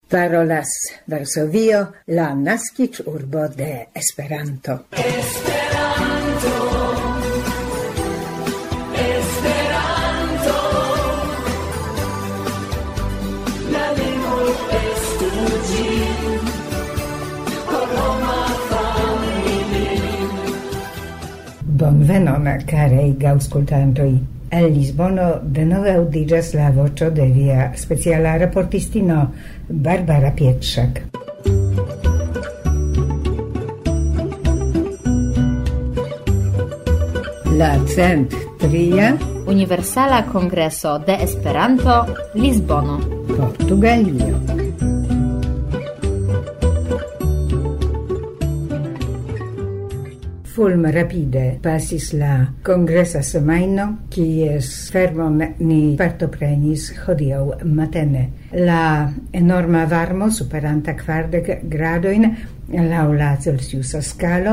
Parolas Varsovio, la naskiĝurbo de Esperanto. Bonvenon, carei gaŭskultantoj. El Lisbono denove audiĝas la voĉo de via speciala raportistino Barbara Pietrzak. La 103. Universala Kongreso de Esperanto, Lisbono, Portugalio. Fulm rapide pasis la kongresa semajno, kies fermon ni partoprenis hodiaŭ matene. La enorma varmo superanta 40 gradojn laŭ la Celsiusa skalo,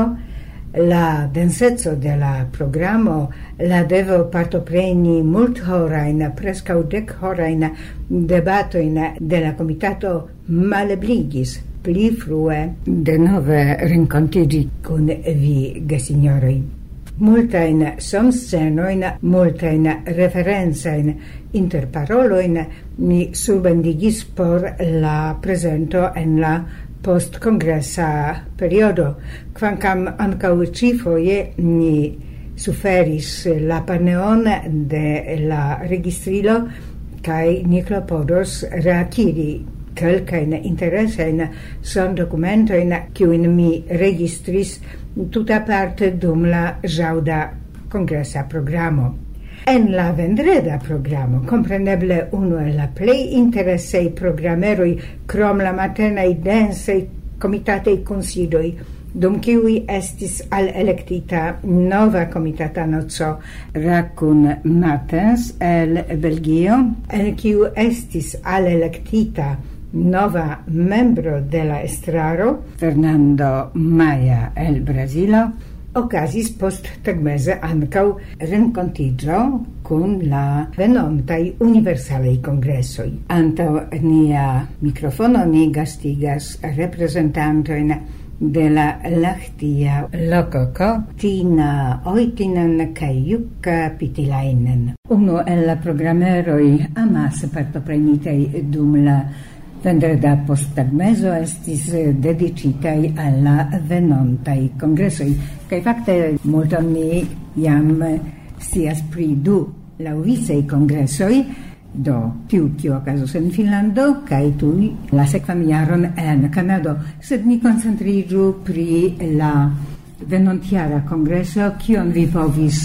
la denseco de la programo, la devo partopreni multhorajn, preskaŭ 10 horajn debatojn de la komitato malebligis pli frue denove renkontiĝi kun vi, gesignoroj. Multajn somscenojn, multajn referencajn interparolojn mi surbendigis por la prezento en la postkongresa periodo, kvankam ankaŭ ĉifoje ni suferis la paneon de la registrilo kaj ni klopodos reakiri kelkajn interesajn sondokumentojn, kiujn mi registris tutaparte dum la ĵaŭda kongresa programo. En la vendreda programo, kompreneble unu el la plej interesaj programeroj krom la matenaj densaj komitataj kunsidoj, dum kiuj estis alelektita nova komitatano Rakun Matens el Belgio, en kiu estis alelektita nova membro de la estraro, Fernando Maya el Brasilo, okazis post tagmeze ankaŭ renkontiĝo kun la venontaj universalaj kongresoj. Antaŭ nia mikrofono ni gastigas reprezentantojn de la Lahtia Lokoko, Tina Oitinen kaj Jukka Pitilainen. Unu el la programeroj amase partoprenitaj dum la vendreda posttagmezo estis dediĉitaj al la venontaj kongresoj. Kaj fakte multon ni jam scias pri du laŭvicaj kongresoj, do tiu kiu okazos en Finnlando kaj tuj la sekvan jaron en Kanado. Sed ni koncentriĝu pri la venontjara kongreso, kion vi povis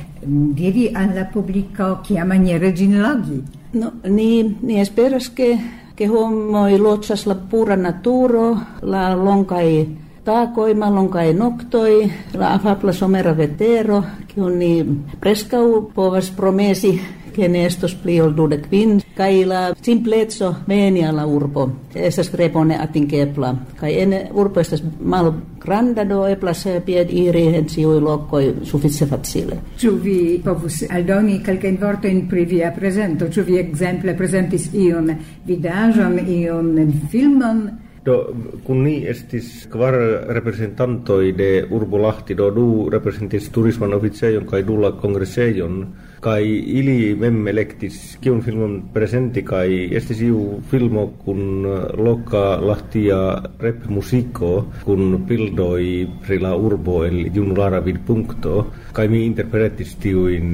diri al la publiko, kiamaniere ĝin logi. No, ni esperas que homoi lotsas la pura naturo, la longai takoi, ma longai noctoi, la afabla somera vetero, kiun ni preskau povas promesi que ne estos pli ol 25, kai la simplezzo venia la urbo, estas tre bone atingebla, kai en urbo estas mal granda do eblas pied iri en ciui lokoi suffice facile. Ĉu vi povus aldoni kelkajn vortojn pri via prezento? Ĉu vi ekzemple prezentis iun vidaĵon, iun filmon? Do, kun ni estis kvar representantoj de urbo Lahti, do du representis turisman oficejon kaj du la kongresejon, kaj ili mem elektis kiun filmon presenti, kaj estis iu filmo kun loka Lahtia rep-musiko kun bildoj pri la urbo el junulara vidpunkto, kaj mi interpretis tiujn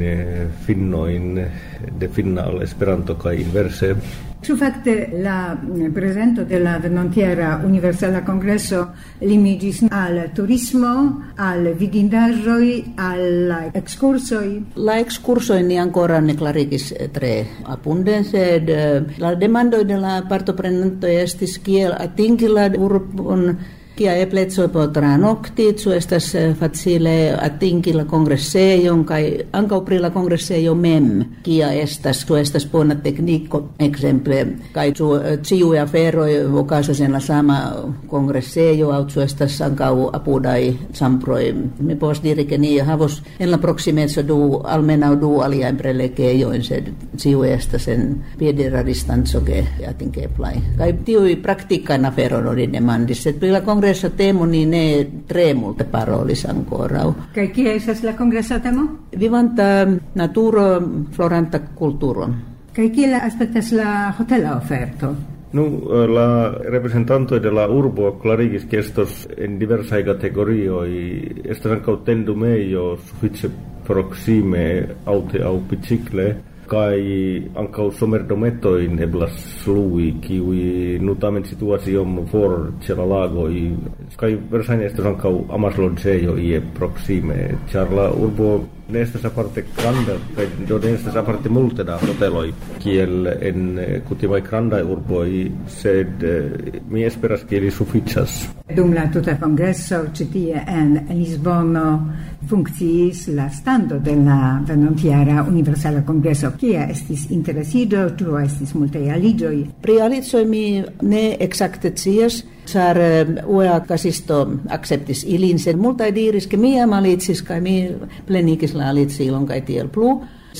finnojn de finna al Esperanto kaj inverse. Ĉu fakte la prezento de la venontiera universala kongreso limiĝis al turismo, al vidindaĵoj, al la ekskursoj? La ekskursoj ni ankoraŭ ne klarigis tre abunde, sed la demandoj de la partoprenantoj estis kiel atingi la urbon Kia e plezzo potrà nocti, su estas facile atingi la congresseion, kai ankaŭ pri la congresseion mem, kia estas, su estas bona tekniko, exemple, kai su ciu aferoi okazas en la sama congresseio, aŭ su estas ankaŭ apudaj samproj. Mi povas diri, ke ni havos en la proksimeco almenaŭ du aliajn prelegejojn, sed ciu estas en piedira distanco ke atingeblaj. Kai tiuj praktikajn aferojn oni demandis, sed pri la congresso temo ni ne tre multe parolis ancora. Kaj kia estas la kongresa temo? Vivanta naturo, floranta kulturo. Kaj kiel aspektas la hotela oferto? La representantoj de la urbo klarigis, ke estos en diversaj kategorioj, estas ankaŭ tendumejo sufiĉe proksime aŭte aŭ bicikle, kaj ankaŭ somerdometojn eblas lui, kiuj tamen situas iom for ĉe la lagoj, kaj verŝajne estas ankaŭ amasloĝejo ie proksime, ĉar la urbo ne estas aparte granda, kaj do ne estas aparte multe da hoteloj, kiel en kutimaj grandaj urboj, sed mi esperas, ke ili sufiĉas. Dum la tuta kongreso ĉi tie en Lisbono funkciis la stando de la venontjara Universala Kongreso. Kia estis interesiĝo, ĉu estis multaj aliĝoj? Pri aliĝoj mi ne ekzakte scias, ĉar UEA kasisto akceptis ilin, sed multaj diris, ke mi jam aliĝis kaj mi plenigis la aliĝilon kaj tiel plu.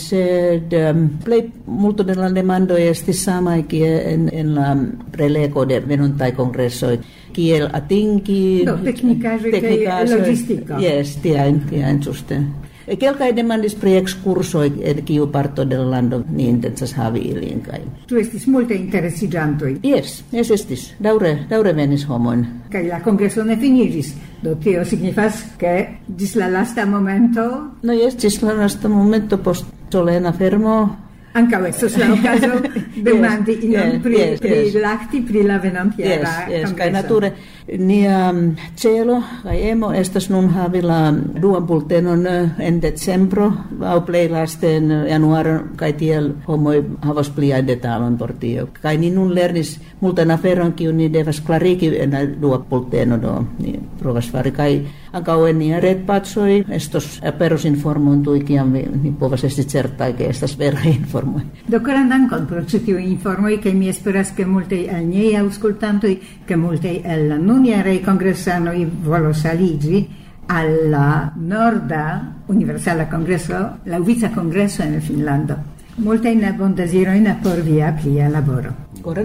Sed plej multo de la demandoj estis samaj kiel en la prelego de venontaj kongresoj, kiel atingi teknikaĵoj kaj logistiko. Yes, tiajn ĝuste. Kelkaj demandis pri ekskursoj en kiu parto de la lando ni intencas havi ilin kaj. Ĉu estis multe interesiĝantoj? Yes, estis. Daŭre venis homojn. Kaj la kongreso ne finiĝis. Do tio signifas, ke ĝis la lasta momento? No, ĝis la lasta momento post solena fermo. Ankaŭ estos la okazo demandi iom pri lakti pri la venontjara kongreso. Kaj nature nia celo kaj emo estas nun havi la duan bultenon en decembro aŭ plej laste en januaro, kaj tiel homoj havas pliajn detalojn por tio. Kaj ni nun lernis multajn aferojn, kiujn ni devas klarigi en la dua bulteno, do ni provas fari. Kaj ankaŭ en nia retpacoj estos aperos informon tuj, kiam ni povas esti certaj, ke estas veraj informoj. Do koran dankon pro ĉi tiuj informoj, kaj mi esperas, ke multaj el niaj aŭskultantoj, ke multaj el la nunjaraj kongresanoj volos aliĝi al la norda Universala Kongreso, la Uvica Kongreso en Finnlando. Multajn bondezirojn por via plia laboro. Koran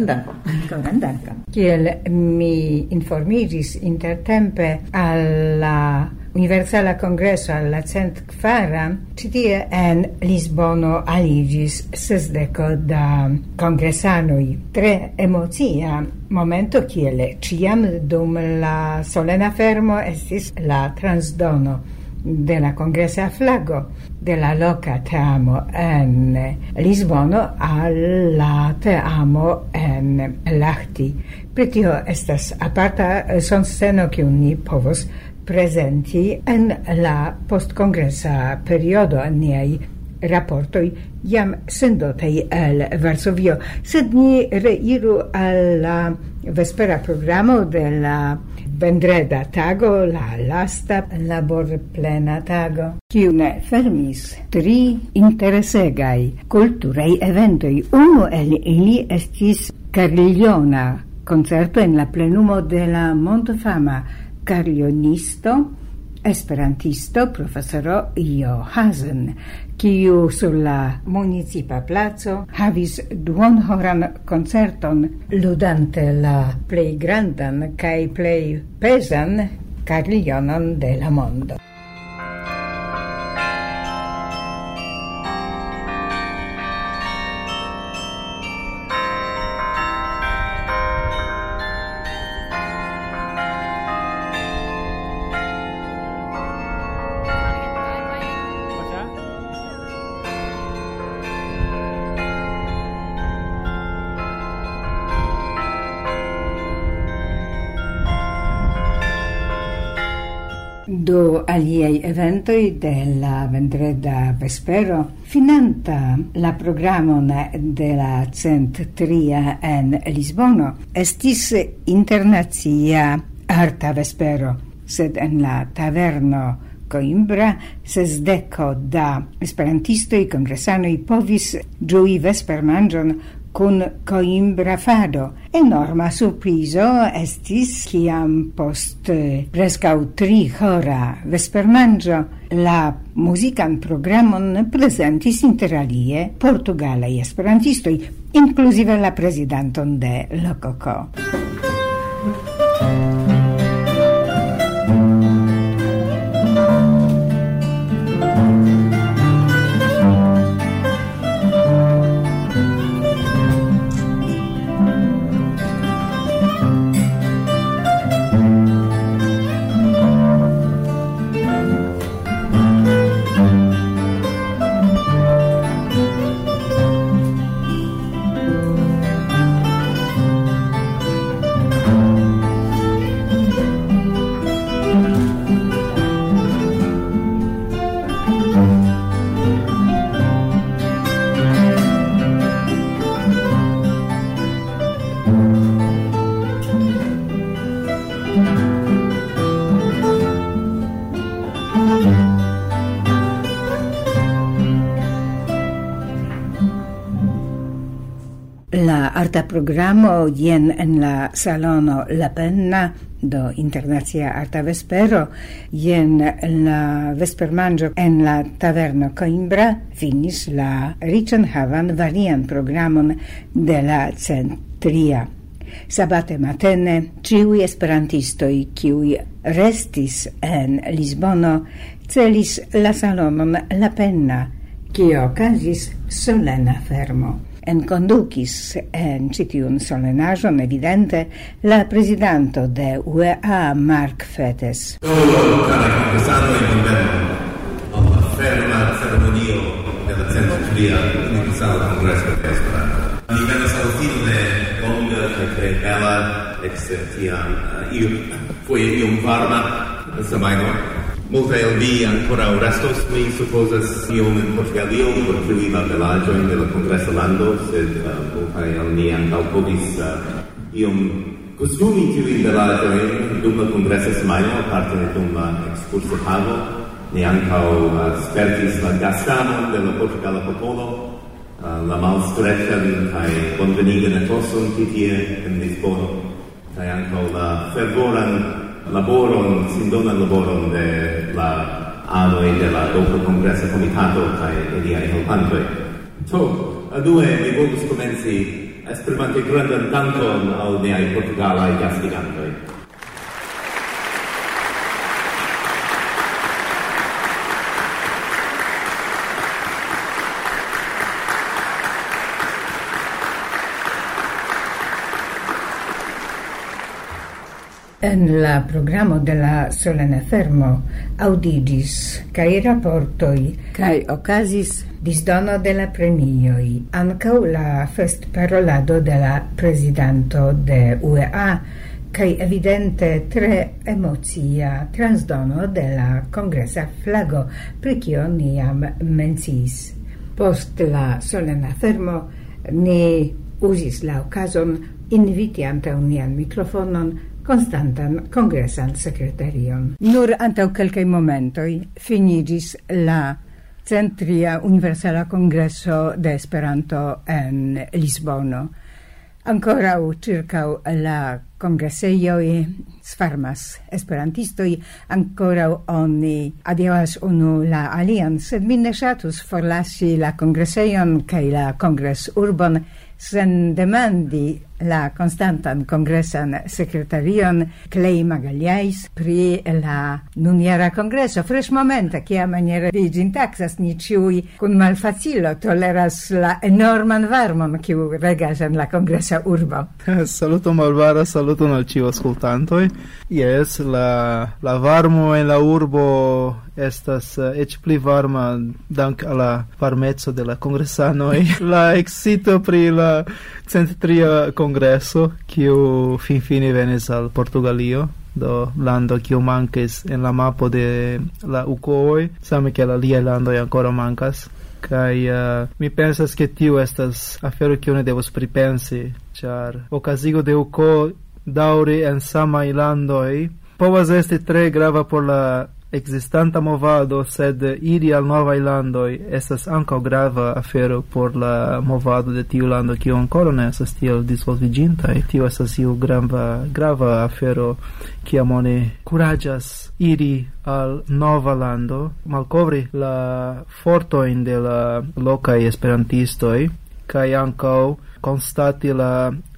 dankon. Kiel mi informiĝis intertempe al la Universala Kongreso, al la 104, ĉi tie en Lisbono aliĝis 60 da kongresanoj. Tre emocia momento, kiel ĉiam dum la solena fermo estis la transdono de la kongresa flago de la loka teamo en Lisbono al la teamo en Lahti. Pri tio estas aparta sonsceno, kiun ni povos presenti en la postkongresa periodo en niaj raportoj jam sendotej el Varsovio. Sed ni reiru al la vespera programo de la vendreda tago, la lasta laborplena tago, kiun fermis 3 interesegaj kulturaj eventoj. Unu el ili estis carillona concerto en la plenumo de la montofama carillonisto, esperantisto, profesoro Johasen, kiu sur la municipa placo havis duonhoran koncerton ludante la plej grandan kaj plej pezan carillionon de la mondo. Do aliei eventoi de la vendreda vespero, finanta la programon de la 103 en Lisbono, estis internacia arta vespero, sed en la taverno Coimbra 60 da esperantistoj kongresanoj povis ĝui vespermanĝon kun Coimbra fado. Enorma surprizo estis, kiam post preskaŭ 3 hora vespermanĝo la muzikan programon prezentis inter alie portugalaj esperantistoj, inkluzive la prezidanton de Lokoko. La arta programo jen en la salono La Penna do Internacia Arta Vespero, jen la vespermanĝo en la taverno Coimbra finis la riĉan havan varian programon de la Centria. Sabate matene ĉiuj esperantistoj, kiuj restis en Lisbono, celis la salonon La Penna, kie okazis solena fermo. Enkondukis en citiun solenaĵon evidente la prezidanto de UEA Mark Fettes. Caraj kongresanoj, bonvenon al la ferma ceremonio de la Centria Universala Kongreso de Esperanto. Ni venas al fino de longa kaj bela foje iom varma semajno. Multe el vi ancora restos, mi supposas iom in Portugalio, por ĝui la belaĵojn de la kongresa lando, sed multe el ni ankaŭ povis iom kostumi tiujn belaĵojn dum la kongresa semajno, aparte dum la ekskurso tago. Ni ankaŭ spertis la gastanon de la portugala popolo, la malstreĉan kaj bonvenigan etoson ĉi tie en Lisbono, kaj ankaŭ la fervoran laboron, sindonan laboron de la anoj de la loka kongresa komitato kaj iliaj helpantoj. Due, mi volus komenci esprimante grandan dankon al niaj portugalaj gastigantoj. En la programo de la solena fermo audigis kai raportoi kai okazis disdono de la premioj, ankaŭ la festparolado de la prezidanto de UEA kai evidente tre emocia transdono de la kongresa flago, pri kio ni jam menciis. Post la solena fermo ni uzis la okazon inviti antaŭ nian mikrofonon konstantan kongresan sekretarion. Nur antaŭ kelkaj momentoj finigis la Centria Universala Kongreso de Esperanto en Lisbono. Ankoraŭ ĉirkaŭ la kongresejoj svarmas esperantistoj, ankoraŭ oni adiaŭas unu la alian, sed mi ne ŝatus forlasi la kongresejon kaj la kongresurbon sen demandi la konstantan kongresan sekretarion Clay Magalhães pri la nuniera kongreso. Fresh momente, kia maniere vi ĝin taksas, ni ĉiuj kun malfacilo toleras la enorman varmon kiu regas en la kongresa urbo. Saluton malvara, saluton al ĉiuj aŭskultantoj. Jes, la varmo en la urbo estas eĉ pli varma dank al la varmeco de la kongresanoj. La excito pri la Centria Kongreso, kiu finfine venis al Portugalio, do lando kiu mankis en la mapo de la UKoj, same kiel aliaj landoj ankoraŭ mankas. Kaj mi pensas ke tiu estas afero kiu ne devos pripensi, ĉar okazigo de UK dauri en samai landoi povas esti tre grava por la existanta movado, sed iri al novai landoi estas ankaŭ grava afero por la movado de tiu lando kiu ankoraŭ ne estas tiel disvolviĝintaj. Tio estas iu grava afero kiam oni kuraĝas iri al nova lando, malkovri la fortojn de la lokaj esperantistoj kaj ankaŭ konstati la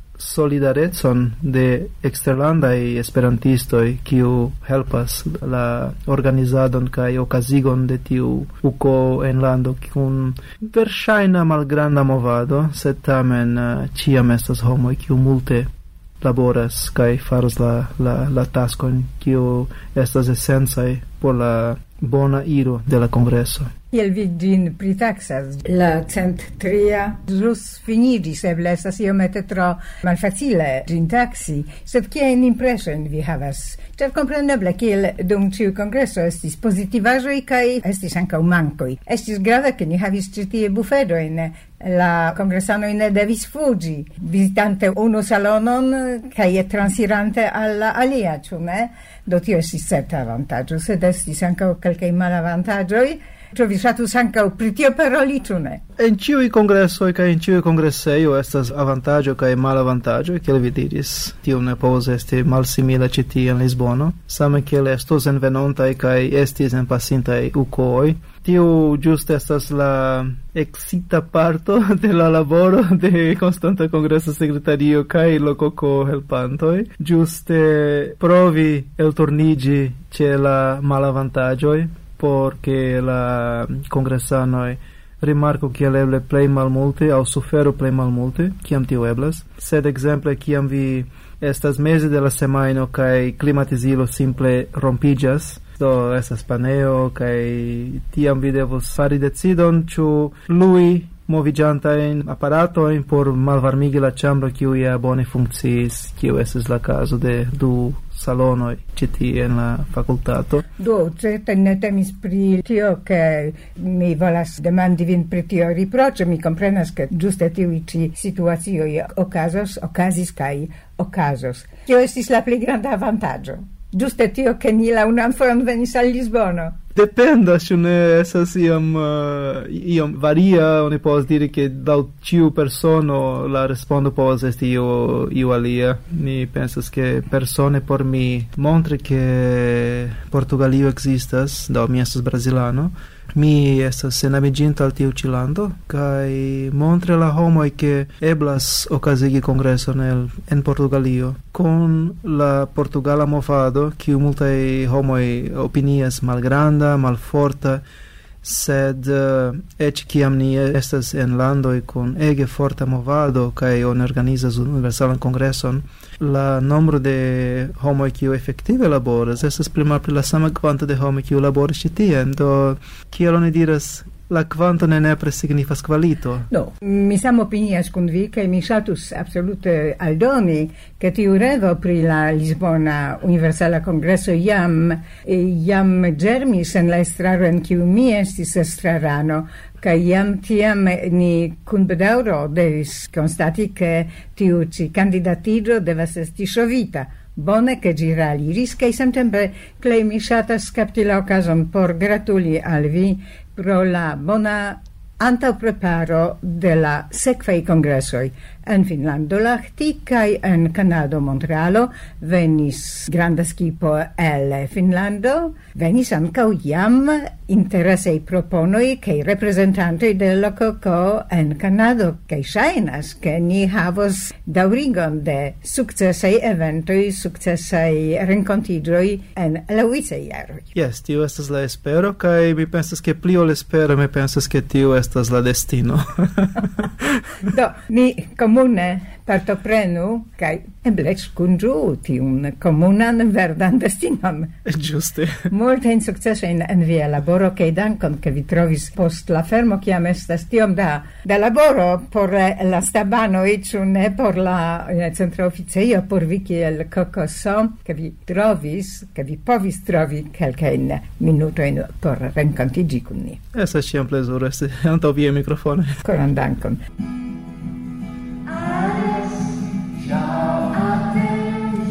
solidarecon de exterlandai esperantistoi kiu helpas la organizadon kaj okazigon de tiu uko en lando kun verŝajna malgranda movado, sed tamen ĉiam estas homoj kiu multe laboras kaj faras la taskon kiu estas esencaj por la bona iro de la kongreso. Kiel vi ĝin pritaksas? La 103 ĵus finiĝis, eble estas iomete tro malfacile ĝin taksi, sed kiajn impresojn vi havas? Ĉar kompreneble, kiel dum ĉiu kongreso estis pozitivaĵoj kaj estis ankaŭ mankoj. Estis grave, ke ni havis ĉi tie bufedojn. La kongresanoj ne devis fuĝi, vizitante unu salonon kaj transirante al la alia, ĉu ne? Do tio estis certa avantaĝo, sed estis ankaŭ kelkaj malavantaĝoj. Ĉu vi ŝatus ankaŭ pri tio paroli, ĉu ne? En ĉiuj kongresoj kaj en ĉiuj kongresejo estas avantaĝo kaj malavantaĝo, kiel vi diris. Tio ne povas esti malsimila ĉi tie en Lisbono, same kiel estos envenontaj kaj estis enpasintaj ukoj. Tio ĝuste estas la ekscita parto de la laboro de konstanta kongresa sekretario kaj lokoko helpantoj. Ĝuste provi elturniĝi ĉe la malavantaĝoj, porque la congresanoi rimarco kiel eble plej malmulte aŭ sufero plej malmulte, kiam tio eblas. Sed ekzemple kiam vi estas meze de la semajno kaj klimatizilo simple rompiĝas, do estas paneo kaj tiam vi devos fari decidon ĉu lui moviĝantajn aparatojn por malvarmigi la ĉambro kiu ja bone funkciis, kiu estis la kazo de du salonoj ĉi tie en la fakultato. Do, certe ne temis pri tio, ke mi volas demandi vin pri tio riproĉo. Mi komprenas, ke ĝuste tiuj ĉi situacioj okazis kaj okazos. Kio estis la plej granda avantaĝo? Ĝuste tio, ke ni la unuan fojon venis al Lisbono. Dependas, ĉu ne estas iom varia, oni povas diri ke laŭ ĉiu persono la respondo povas esti iu alia. Mi pensas ke persone por mi montri ke Portugalio ekzistas, do mi estas brazilano, mi estas enamiĝinta al tiu ĉi lando kaj montri al la homoj ke eblas okazigi kongreson en Portugalio kun la portugala movado, kiu multaj homoj opinias malgranda, malforta, sed eĉ kiam ni estas en landoj kun ege forta movado kaj oni organizas universalan kongreson, la nombro de homoj kiu efektive laboras estas pli malpli la sama kvanto de homoj kiu laboras ĉi tie. Do kiel oni diras, la kvanto ne nepre signifas kvalito. No, mi samopinias kun vi, kaj mi ŝatus absolute aldoni, ke tiu revo pri la Lisbona Universala Kongreso jam ĝermis en la estraro en kiu mi estis estrarano, kaj jam tiam ni kun bedaŭro devis konstati, ke tiu ĉi kandidatiĝo devas esti ŝovita. Bone che ĝi realiris, kaj samtempe plej mi ŝatas kapti la okazon por gratuli al vi pro la bona antaŭpreparo de la sekvaj kongresoj. En Finnlando Lahti kaj en Kanado Montrealo venis granda skipo el Finnlando, venis ankaŭ jam interesaj proponoj kaj reprezentantoj de lokoko en Kanado, kaj ŝajnas, ke ni havos daŭrigon de sukcesaj eventoj, sukcesaj renkontiĝoj en laŭicaj jaroj. Yes, tio estas la espero, kaj mi pensas ke pli ol espero, mi pensas ke tio estas la destino. Do, ni komune partoprenu kaj eble kunĝuu tiun komunan verdan destinon. Ĝuste. Multajn sukcesojn en via laboro kaj dankon, ke vi trovis post la fermo, kiam estas tiom da laboro por la stabanoj, ĉu ne por la centra oficejo, por vi kiel kokoso, ke vi povis trovi kelkajn minutojn por renkontiĝi kun ni. Estas ĉiam plezuro esti antaŭ via mikrofono. Koran dankon.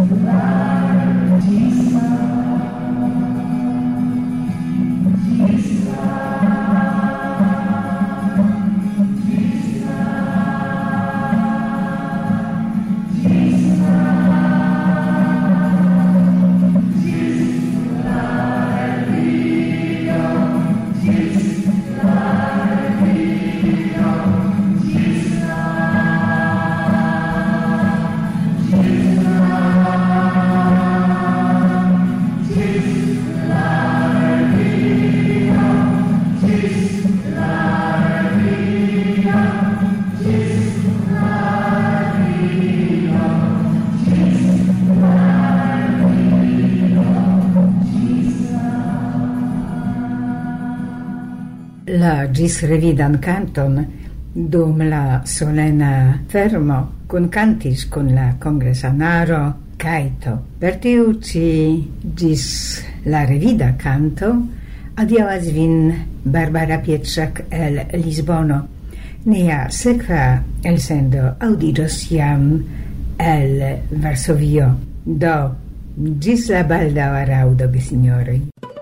La gis revidan canton dum la solena fermo kun cantis kun la congresanaro Caito. Per tiu ci gis la revida canto adiavas vin Barbara Pietrzak el Lisbono. Nia sekva elsendo audidos jam el Varsovio. Do, gis la baldaŭa raŭdo, gesinjoroj.